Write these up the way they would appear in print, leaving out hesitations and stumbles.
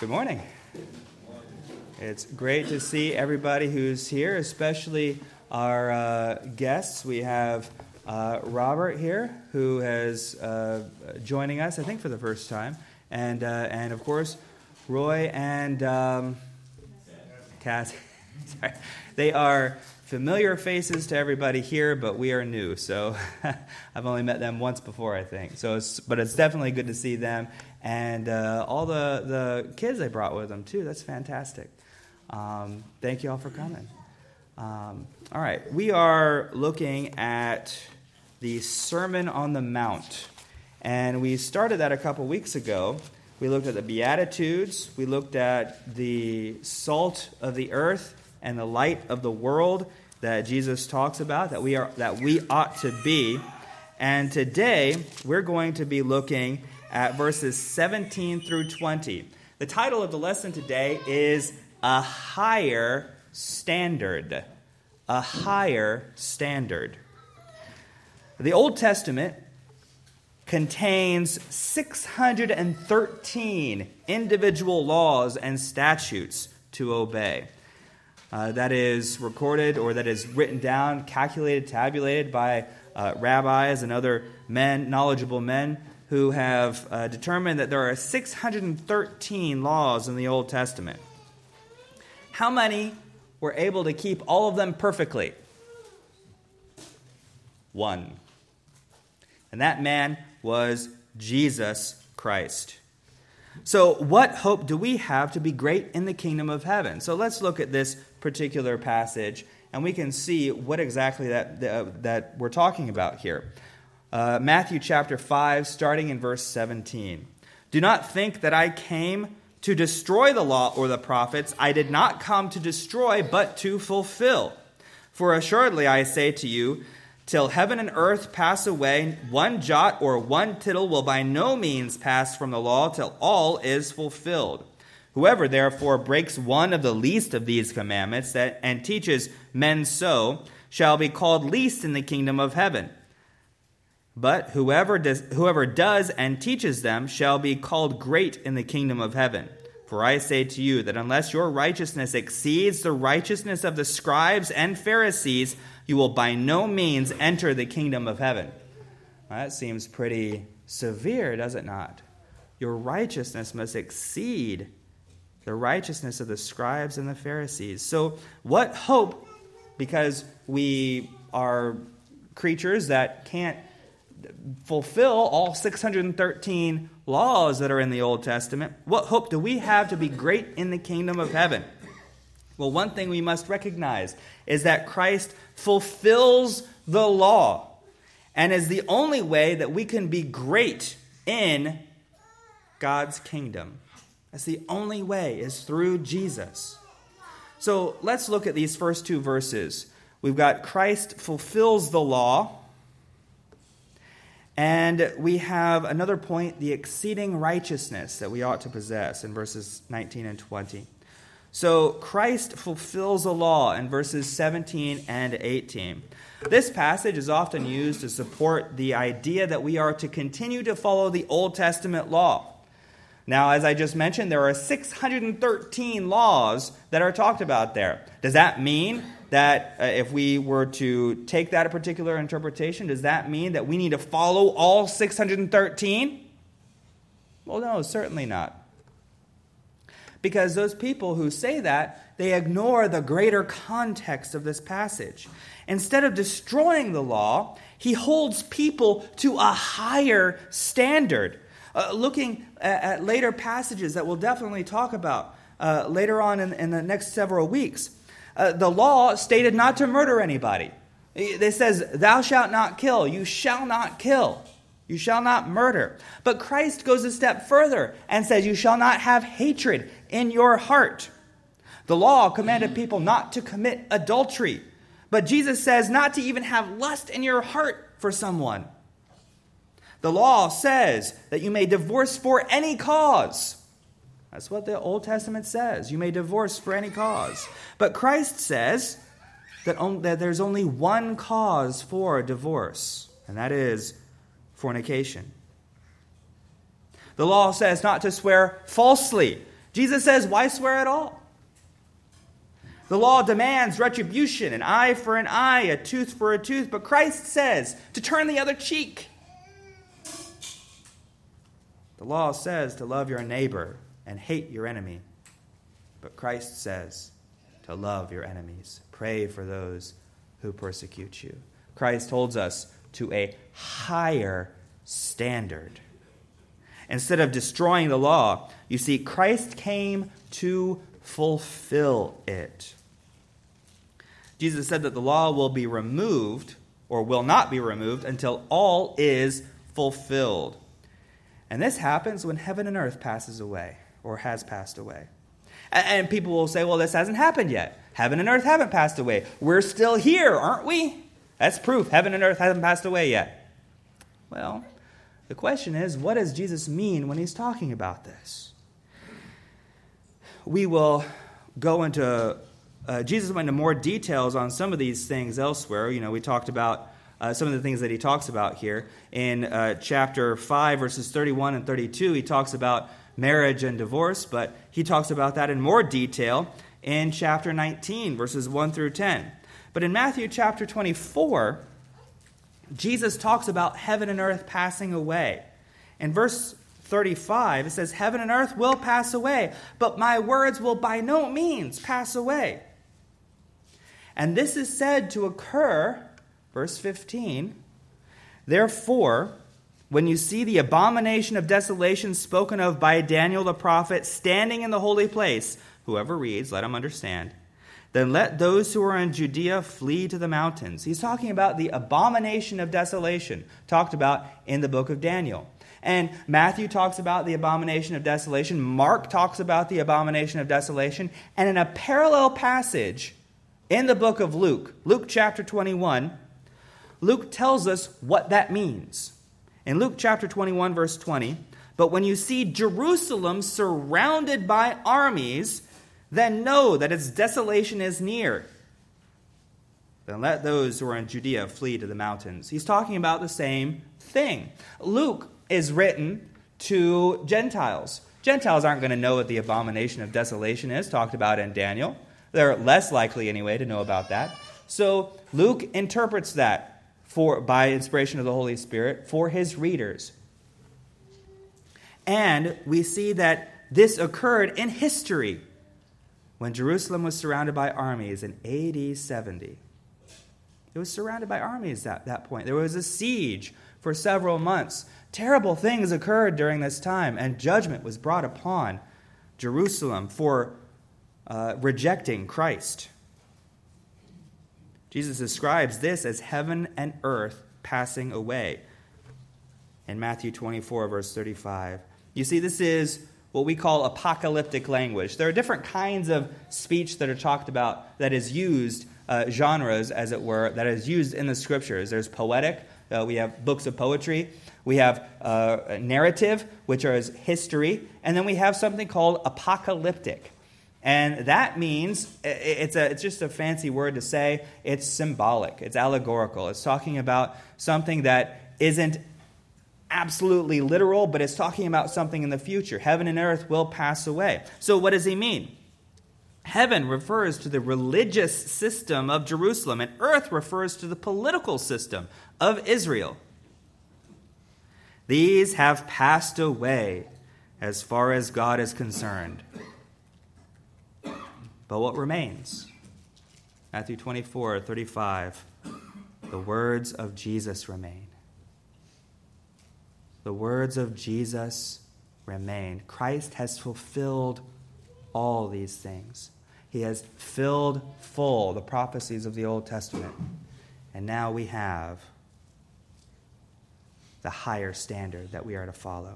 Good morning. It's great to see everybody who's here, especially our guests. We have Robert here, who is joining us, I think, for the first time, and of course, Roy and Cass. Sorry. They are familiar faces to everybody here, but we are new, so I've only met them once before, I think. But it's definitely good to see them, and all the kids they brought with them too. That's fantastic. Thank you all for coming. All right, we are looking at the Sermon on the Mount, and we started that a couple weeks ago. We looked at the Beatitudes. We looked at the salt of the earth and the light of the world that Jesus talks about, that we ought to be. And today, we're going to be looking at verses 17 through 20. The title of the lesson today is A Higher Standard. A Higher Standard. The Old Testament contains 613 individual laws and statutes to obey. That is recorded, or that is written down, calculated, tabulated by rabbis and other men, knowledgeable men, who have determined that there are 613 laws in the Old Testament. How many were able to keep all of them perfectly? One. And that man was Jesus Christ. So what hope do we have to be great in the kingdom of heaven? So let's look at this particular passage, and we can see what exactly that we're talking about here. Matthew chapter 5, starting in verse 17. Do not think that I came to destroy the law or the prophets. I did not come to destroy, but to fulfill. For assuredly I say to you, till heaven and earth pass away, one jot or one tittle will by no means pass from the law till all is fulfilled. Whoever therefore breaks one of the least of these commandments and teaches men so shall be called least in the kingdom of heaven. But whoever does and teaches them shall be called great in the kingdom of heaven. For I say to you that unless your righteousness exceeds the righteousness of the scribes and Pharisees, you will by no means enter the kingdom of heaven. Well, that seems pretty severe, does it not? Your righteousness must exceed the righteousness of the scribes and the Pharisees. So what hope, because we are creatures that can't fulfill all 613 laws that are in the Old Testament, what hope do we have to be great in the kingdom of heaven? Well, one thing we must recognize is that Christ fulfills the law and is the only way that we can be great in God's kingdom. That's the only way, is through Jesus. So let's look at these first two verses. We've got Christ fulfills the law, and we have another point, the exceeding righteousness that we ought to possess in verses 19 and 20. So Christ fulfills the law in verses 17 and 18. This passage is often used to support the idea that we are to continue to follow the Old Testament law. Now, as I just mentioned, there are 613 laws that are talked about there. Does that mean that if we were to take that particular interpretation, does that mean that we need to follow all 613? Well, no, certainly not. Because those people who say that, they ignore the greater context of this passage. Instead of destroying the law, he holds people to a higher standard. Looking at later passages that we'll definitely talk about later on in the next several weeks, the law stated not to murder anybody. It says, thou shalt not kill, you shall not kill. You shall not murder. But Christ goes a step further and says, you shall not have hatred in your heart. The law commanded people not to commit adultery. But Jesus says not to even have lust in your heart for someone. The law says that you may divorce for any cause. That's what the Old Testament says. You may divorce for any cause. But Christ says that there's only one cause for divorce, and that is fornication. The law says not to swear falsely. Jesus says, why swear at all? The law demands retribution, an eye for an eye, a tooth for a tooth, but Christ says to turn the other cheek. The law says to love your neighbor and hate your enemy, but Christ says to love your enemies. Pray for those who persecute you. Christ holds us to a higher standard. Instead of destroying the law, you see, Christ came to fulfill it. Jesus said that the law will be removed, or will not be removed, until all is fulfilled. And this happens when heaven and earth passes away, or has passed away. And people will say, well, this hasn't happened yet. Heaven and earth haven't passed away. We're still here, aren't we? That's proof. Heaven and earth hasn't passed away yet. Well, the question is, what does Jesus mean when he's talking about this? We will go into, Jesus went into more details on some of these things elsewhere. We talked about some of the things that he talks about here. In chapter 5, verses 31 and 32, he talks about marriage and divorce, but he talks about that in more detail in chapter 19, verses 1 through 10. But in Matthew chapter 24, Jesus talks about heaven and earth passing away. In verse 35, it says, heaven and earth will pass away, but my words will by no means pass away. And this is said to occur, verse 15, therefore, when you see the abomination of desolation spoken of by Daniel the prophet standing in the holy place, whoever reads, let him understand, then let those who are in Judea flee to the mountains. He's talking about the abomination of desolation, talked about in the book of Daniel. And Matthew talks about the abomination of desolation. Mark talks about the abomination of desolation. And in a parallel passage in the book of Luke, Luke chapter 21, Luke tells us what that means. In Luke chapter 21, verse 20, but when you see Jerusalem surrounded by armies, then know that its desolation is near. Then let those who are in Judea flee to the mountains. He's talking about the same thing. Luke is written to Gentiles. Gentiles aren't going to know what the abomination of desolation is, talked about in Daniel. They're less likely, anyway, to know about that. So Luke interprets that by inspiration of the Holy Spirit for his readers. And we see that this occurred in history when Jerusalem was surrounded by armies in AD 70. It was surrounded by armies at that point. There was a siege for several months. Terrible things occurred during this time, and judgment was brought upon Jerusalem for rejecting Christ. Jesus describes this as heaven and earth passing away in Matthew 24, verse 35. You see, this is what we call apocalyptic language. There are different kinds of speech that are talked about that is used, genres, as it were, that is used in the Scriptures. There's poetic. We have books of poetry. We have narrative, which is history. And then we have something called apocalyptic. And that means, it's just a fancy word to say, it's symbolic, it's allegorical. It's talking about something that isn't absolutely literal, but it's talking about something in the future. Heaven and earth will pass away. So what does he mean? Heaven refers to the religious system of Jerusalem, and earth refers to the political system of Israel. These have passed away as far as God is concerned. But what remains? Matthew 24, 35. The words of Jesus remain. The words of Jesus remain. Christ has fulfilled all these things. He has filled full the prophecies of the Old Testament. And now we have the higher standard that we are to follow.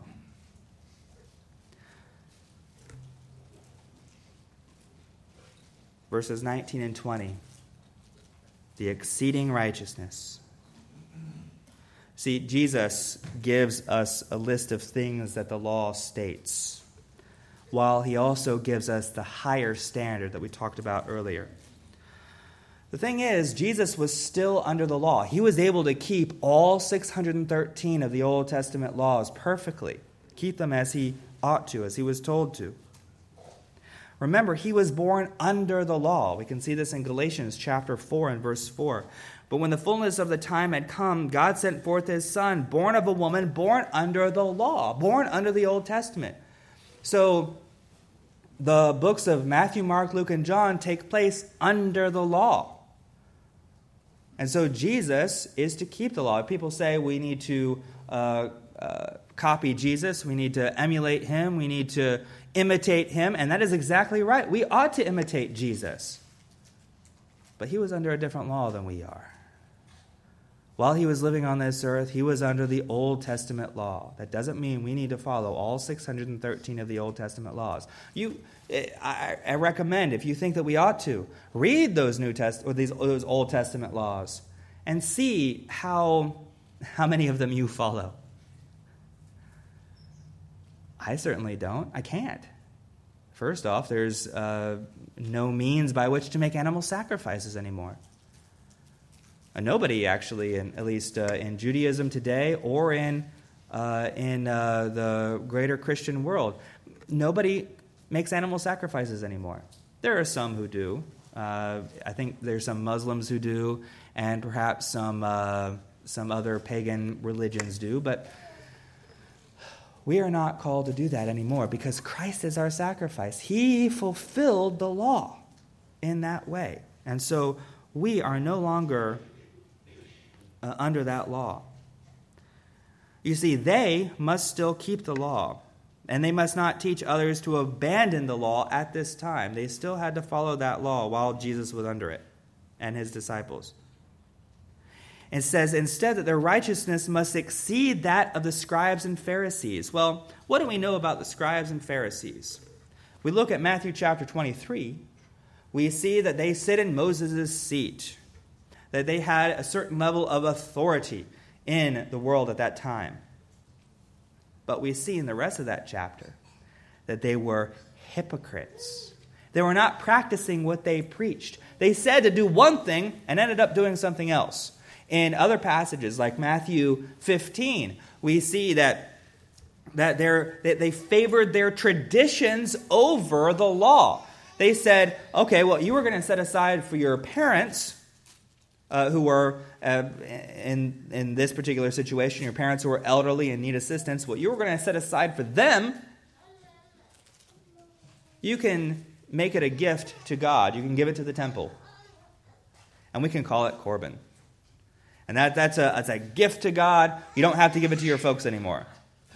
Verses 19 and 20. The exceeding righteousness. See, Jesus gives us a list of things that the law states, while he also gives us the higher standard that we talked about earlier. The thing is, Jesus was still under the law. He was able to keep all 613 of the Old Testament laws perfectly, keep them as he ought to, as he was told to. Remember, he was born under the law. We can see this in Galatians chapter 4 and verse 4. But when the fullness of the time had come, God sent forth his Son, born of a woman, born under the law, born under the Old Testament. So the books of Matthew, Mark, Luke, and John take place under the law. And so Jesus is to keep the law. People say we need to copy Jesus. We need to emulate him. We need to imitate him. And that is exactly right. We ought to imitate Jesus. But he was under a different law than we are. While he was living on this earth, he was under the Old Testament law. That doesn't mean we need to follow all 613 of the Old Testament laws. I recommend, if you think that we ought to, read those those Old Testament laws and see how many of them you follow. I certainly don't. I can't. First off, there's no means by which to make animal sacrifices anymore. Nobody actually, at least in Judaism today or in the greater Christian world, nobody makes animal sacrifices anymore. There are some who do. I think there's some Muslims who do, and perhaps some other pagan religions do, but we are not called to do that anymore because Christ is our sacrifice. He fulfilled the law in that way. And so we are no longer under that law. You see, they must still keep the law, and they must not teach others to abandon the law at this time. They still had to follow that law while Jesus was under it and his disciples. It says instead that their righteousness must exceed that of the scribes and Pharisees. Well, what do we know about the scribes and Pharisees? We look at Matthew chapter 23. We see that they sit in Moses' seat, that they had a certain level of authority in the world at that time. But we see in the rest of that chapter that they were hypocrites. They were not practicing what they preached. They said to do one thing and ended up doing something else. In other passages, like Matthew 15, we see that they favored their traditions over the law. They said, okay, well, you were going to set aside for your parents who were, in this particular situation, your parents who were elderly and need assistance, what you were going to set aside for them, you can make it a gift to God. You can give it to the temple. And we can call it Corban. And that's a gift to God. You don't have to give it to your folks anymore.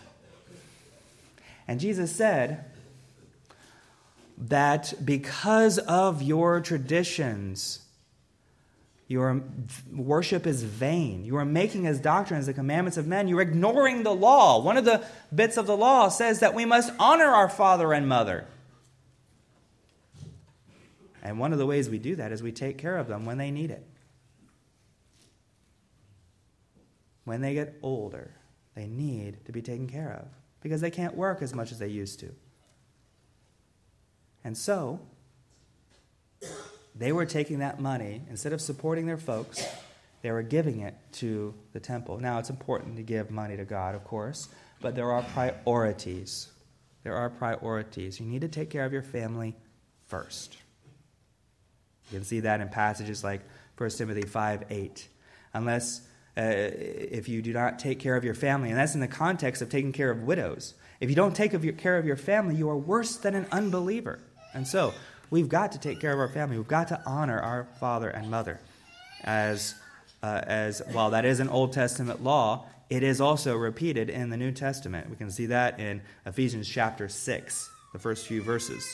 And Jesus said that because of your traditions, your worship is vain. You are making as doctrines the commandments of men. You're ignoring the law. One of the bits of the law says that we must honor our father and mother. And one of the ways we do that is we take care of them when they need it. When they get older, they need to be taken care of because they can't work as much as they used to. And so, they were taking that money, instead of supporting their folks, they were giving it to the temple. Now, it's important to give money to God, of course, but there are priorities. There are priorities. You need to take care of your family first. You can see that in passages like 1 Timothy 5:8. Unless, if you do not take care of your family, and that's in the context of taking care of widows. If you don't take care of your family, you are worse than an unbeliever. And so, we've got to take care of our family. We've got to honor our father and mother. As while that is an Old Testament law, it is also repeated in the New Testament. We can see that in Ephesians chapter 6, the first few verses.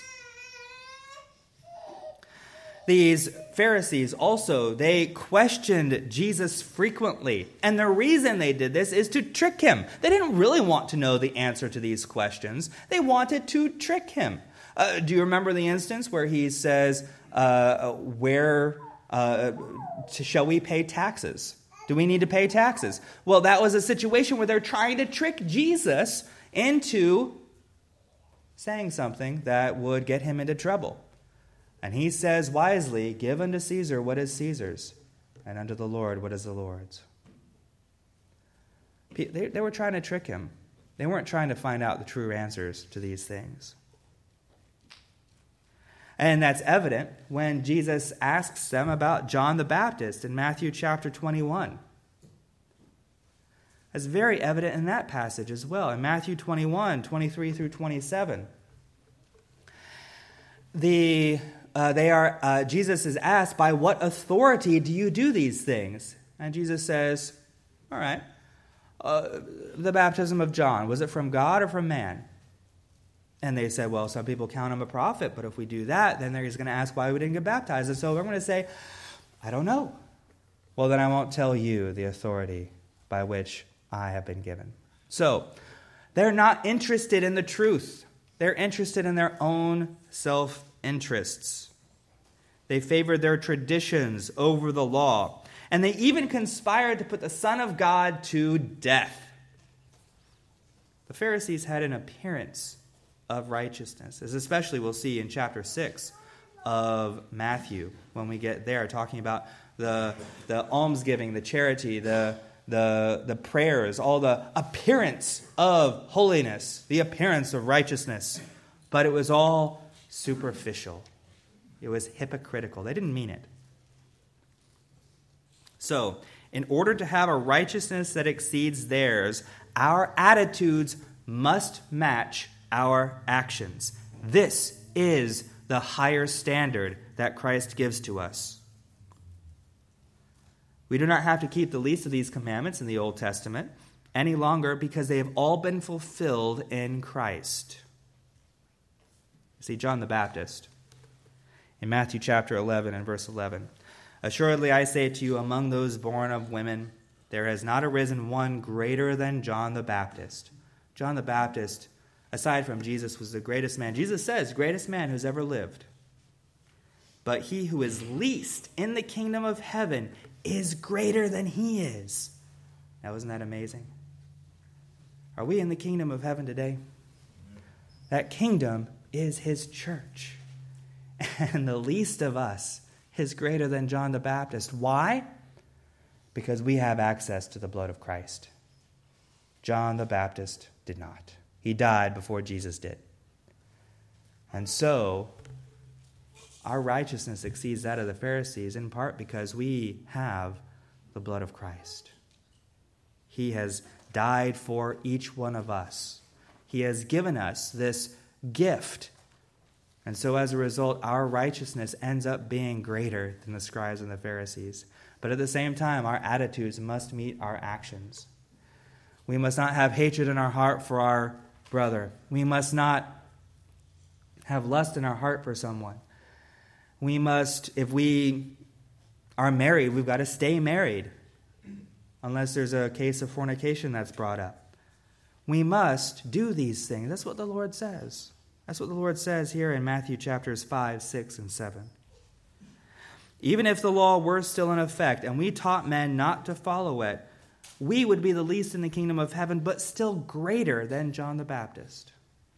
These Pharisees also, they questioned Jesus frequently. And the reason they did this is to trick him. They didn't really want to know the answer to these questions. They wanted to trick him. Do you remember the instance where he says, shall we pay taxes? Do we need to pay taxes? Well, that was a situation where they're trying to trick Jesus into saying something that would get him into trouble. And he says wisely, give unto Caesar what is Caesar's, and unto the Lord what is the Lord's. They were trying to trick him. They weren't trying to find out the true answers to these things. And that's evident when Jesus asks them about John the Baptist in Matthew chapter 21. That's very evident in that passage as well. In Matthew 21, 23 through 27. Jesus is asked, by what authority do you do these things? And Jesus says, all right, the baptism of John, was it from God or from man? And they said, well, some people count him a prophet, but if we do that, then they're just going to ask why we didn't get baptized. And so I'm going to say, I don't know. Well, then I won't tell you the authority by which I have been given. So they're not interested in the truth. They're interested in their own self-interests. They favored their traditions over the law. And they even conspired to put the Son of God to death. The Pharisees had an appearance of righteousness, as especially we'll see in chapter 6 of Matthew when we get there, talking about the almsgiving, the charity, the prayers, all the appearance of holiness, the appearance of righteousness. But it was all superficial. It was hypocritical. They didn't mean it. So, in order to have a righteousness that exceeds theirs, our attitudes must match our actions. This is the higher standard that Christ gives to us. We do not have to keep the least of these commandments in the Old Testament any longer because they have all been fulfilled in Christ. See, John the Baptist, in Matthew chapter 11 and verse 11, assuredly I say to you, among those born of women, there has not arisen one greater than John the Baptist. John the Baptist, aside from Jesus, was the greatest man. Jesus says, greatest man who's ever lived. But he who is least in the kingdom of heaven is greater than he is. Now, isn't that amazing? Are we in the kingdom of heaven today? That kingdom is his church. And the least of us is greater than John the Baptist. Why? Because we have access to the blood of Christ. John the Baptist did not. He died before Jesus did. And so, our righteousness exceeds that of the Pharisees in part because we have the blood of Christ. He has died for each one of us. He has given us this gift. And so as a result, our righteousness ends up being greater than the scribes and the Pharisees. But at the same time, our attitudes must meet our actions. We must not have hatred in our heart for our brother. We must not have lust in our heart for someone. We must, if we are married, we've got to stay married, unless there's a case of fornication that's brought up. We must do these things. That's what the Lord says. That's what the Lord says here in Matthew chapters 5, 6, and 7. Even if the law were still in effect and we taught men not to follow it, we would be the least in the kingdom of heaven, but still greater than John the Baptist.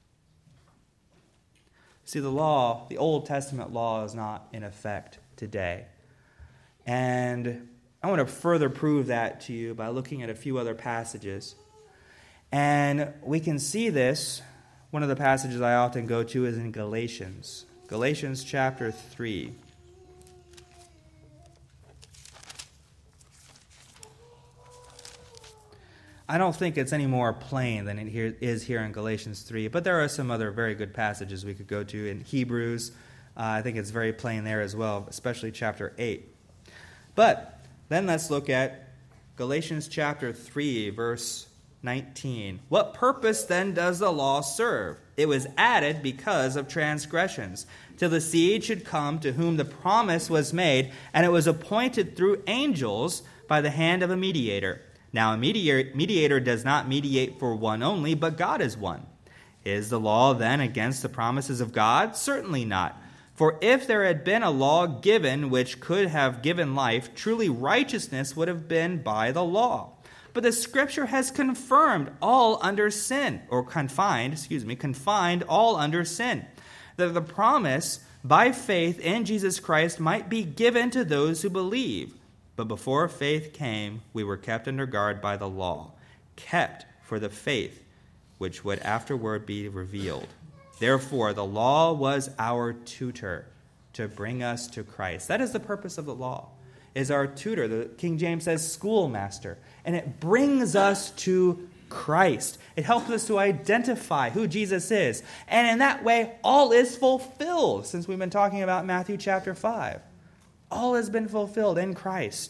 See, the law, the Old Testament law, is not in effect today. And I want to further prove that to you by looking at a few other passages. And we can see this. One of the passages I often go to is in Galatians. Galatians chapter 3. I don't think it's any more plain than it is here in Galatians 3, but there are some other very good passages we could go to in Hebrews. I think it's very plain there as well, especially chapter 8. But then let's look at Galatians chapter 3, verse 19. What purpose then does the law serve? It was added because of transgressions, till the seed should come to whom the promise was made, and it was appointed through angels by the hand of a mediator. Now a mediator does not mediate for one only, but God is one. Is the law then against the promises of God? Certainly not. For if there had been a law given which could have given life, truly righteousness would have been by the law. But the Scripture has confirmed all under sin, or confined all under sin, that the promise by faith in Jesus Christ might be given to those who believe. But before faith came, we were kept under guard by the law, kept for the faith which would afterward be revealed. Therefore, the law was our tutor to bring us to Christ. That is the purpose of the law, is our tutor. The King James says schoolmaster. And it brings us to Christ. It helps us to identify who Jesus is. And in that way, all is fulfilled, since we've been talking about Matthew chapter 5. All has been fulfilled in Christ.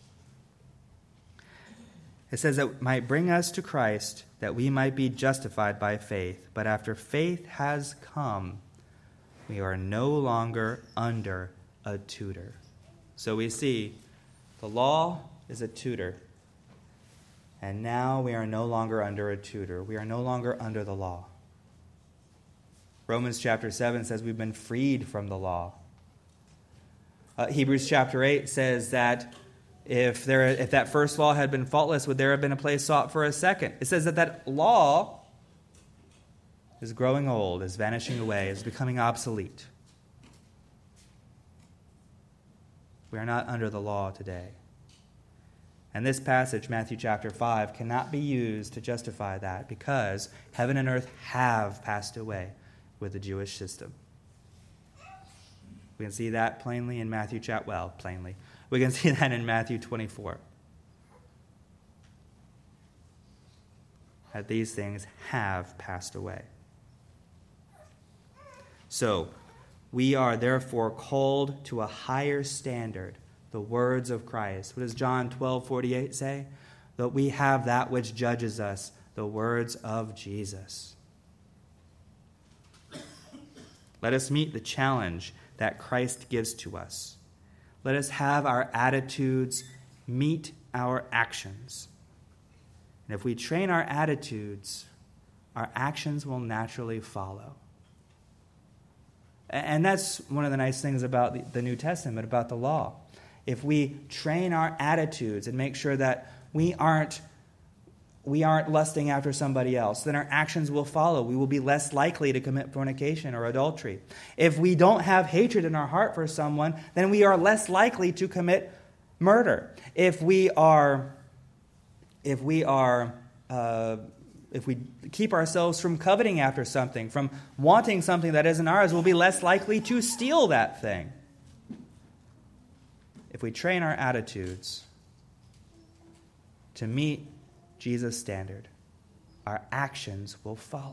It says that it might bring us to Christ, that we might be justified by faith. But after faith has come, we are no longer under a tutor. So we see the law is a tutor. And now we are no longer under a tutor. We are no longer under the law. Romans chapter 7 says we've been freed from the law. Hebrews chapter 8 says that if that first law had been faultless, would there have been a place sought for a second? It says that law is growing old, is vanishing away, is becoming obsolete. We are not under the law today. And this passage, Matthew chapter 5, cannot be used to justify that because heaven and earth have passed away with the Jewish system. We can see that plainly in Matthew chapter, plainly. We can see that in Matthew 24. That these things have passed away. So, we are therefore called to a higher standard, the words of Christ. What does John 12:48 say? That we have that which judges us, the words of Jesus. Let us meet the challenge that Christ gives to us. Let us have our attitudes meet our actions. And if we train our attitudes, our actions will naturally follow. And that's one of the nice things about the New Testament, about the law. If we train our attitudes and make sure that we aren't lusting after somebody else, then our actions will follow. We will be less likely to commit fornication or adultery. If we don't have hatred in our heart for someone, then we are less likely to commit murder. If we keep ourselves from coveting after something, from wanting something that isn't ours, we'll be less likely to steal that thing. If we train our attitudes to meet Jesus' standard, our actions will follow.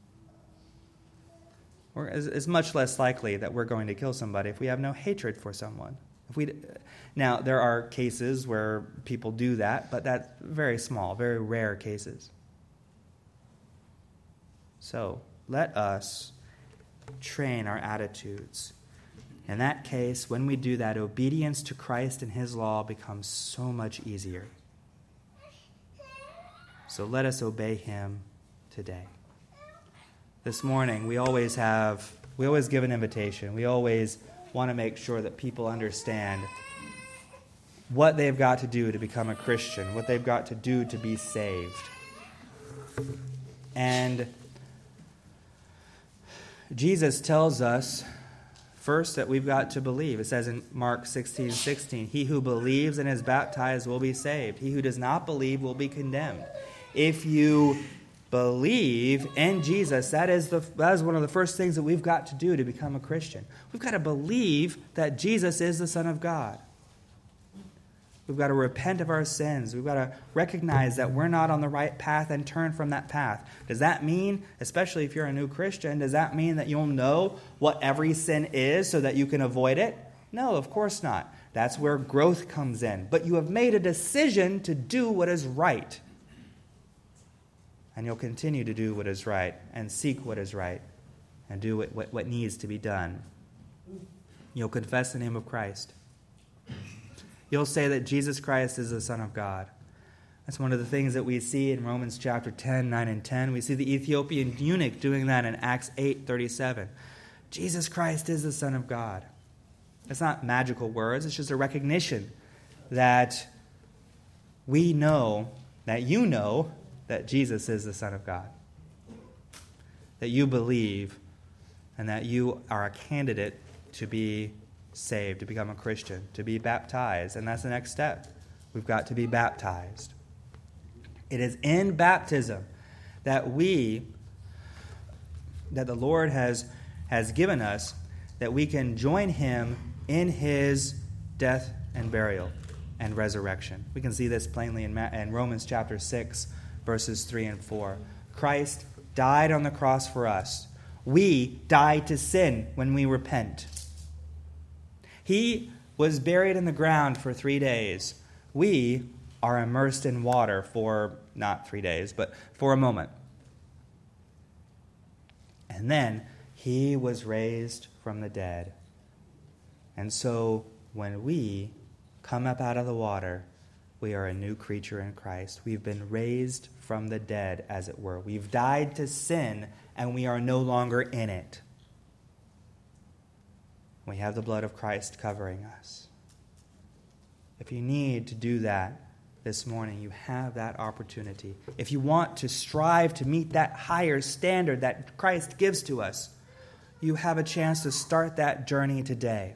It's much less likely that we're going to kill somebody if we have no hatred for someone. Now, there are cases where people do that, but that's very small, very rare cases. So, let us train our attitudes. In that case, when we do that, obedience to Christ and His law becomes so much easier. So let us obey Him today. This morning, we always give an invitation. We always want to make sure that people understand what they've got to do to become a Christian, what they've got to do to be saved. And Jesus tells us first that we've got to believe. It says in Mark 16:16, "He who believes and is baptized will be saved. He who does not believe will be condemned." If you believe in Jesus, that is one of the first things that we've got to do to become a Christian. We've got to believe that Jesus is the Son of God. We've got to repent of our sins. We've got to recognize that we're not on the right path and turn from that path. Does that mean, especially if you're a new Christian, does that mean that you'll know what every sin is so that you can avoid it? No, of course not. That's where growth comes in. But you have made a decision to do what is right. And you'll continue to do what is right and seek what is right and do what needs to be done. You'll confess the name of Christ. You'll say that Jesus Christ is the Son of God. That's one of the things that we see in Romans chapter 10, 9 and 10. We see the Ethiopian eunuch doing that in Acts 8:37. Jesus Christ is the Son of God. It's not magical words. It's just a recognition that we know, that you know, that Jesus is the Son of God. That you believe and that you are a candidate to be saved, to become a Christian, to be baptized. And that's the next step. We've got to be baptized. It is in baptism that we that the Lord has given us, that we can join him in his death and burial and resurrection. We can see this plainly in Romans chapter 6, verses 3 and 4. Christ died on the cross for us. We die to sin when we repent. He was buried in the ground for 3 days. We are immersed in water for not 3 days, but for a moment. And then he was raised from the dead. And so when we come up out of the water, we are a new creature in Christ. We've been raised from the dead, as it were. We've died to sin, and we are no longer in it. We have the blood of Christ covering us. If you need to do that this morning, you have that opportunity. If you want to strive to meet that higher standard that Christ gives to us, you have a chance to start that journey today.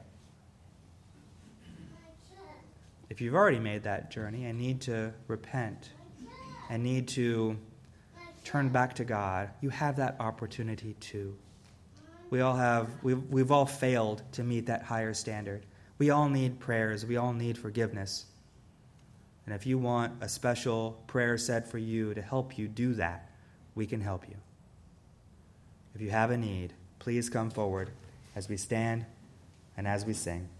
If you've already made that journey and need to repent and need to turn back to God, you have that opportunity too. We've all failed to meet that higher standard. We all need prayers. We all need forgiveness. And if you want a special prayer said for you to help you do that, we can help you. If you have a need, please come forward as we stand and as we sing.